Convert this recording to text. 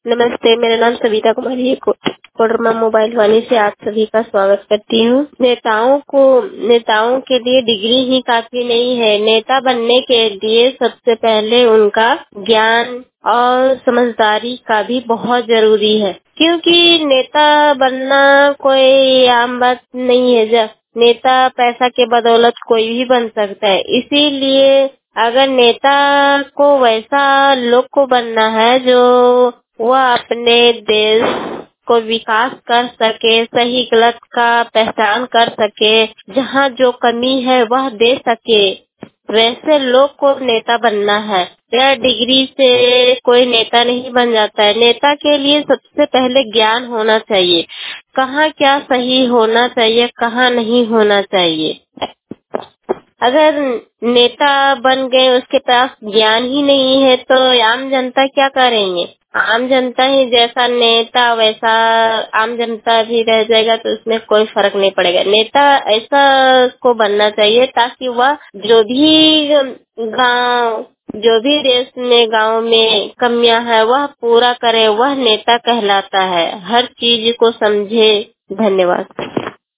नमस्ते, मेरा नाम सविता कुमारी है। कोडरमा मोबाइल वाणी से आप सभी का स्वागत करती हूँ। नेताओं के लिए डिग्री ही काफी नहीं है। नेता बनने के लिए सबसे पहले उनका ज्ञान और समझदारी का भी बहुत जरूरी है, क्योंकि नेता बनना कोई आम बात नहीं है। जब नेता पैसा के बदौलत कोई भी बन सकता है, इसीलिए अगर नेता को वैसा लोग को बनना है जो वह अपने देश को विकास कर सके, सही गलत का पहचान कर सके, जहाँ जो कमी है वह दे सके, वैसे लोग को नेता बनना है। या डिग्री से कोई नेता नहीं बन जाता है। नेता के लिए सबसे पहले ज्ञान होना चाहिए, कहाँ क्या सही होना चाहिए, कहाँ नहीं होना चाहिए। अगर नेता बन गए, उसके पास ज्ञान ही नहीं है, तो आम जनता क्या करेंगे? आम जनता ही जैसा नेता वैसा आम जनता भी रह जाएगा, तो उसमें कोई फर्क नहीं पड़ेगा। नेता ऐसा को बनना चाहिए ताकि वह जो भी देश में गांव में कमियां है वह पूरा करे। वह नेता कहलाता है, हर चीज को समझे। धन्यवाद।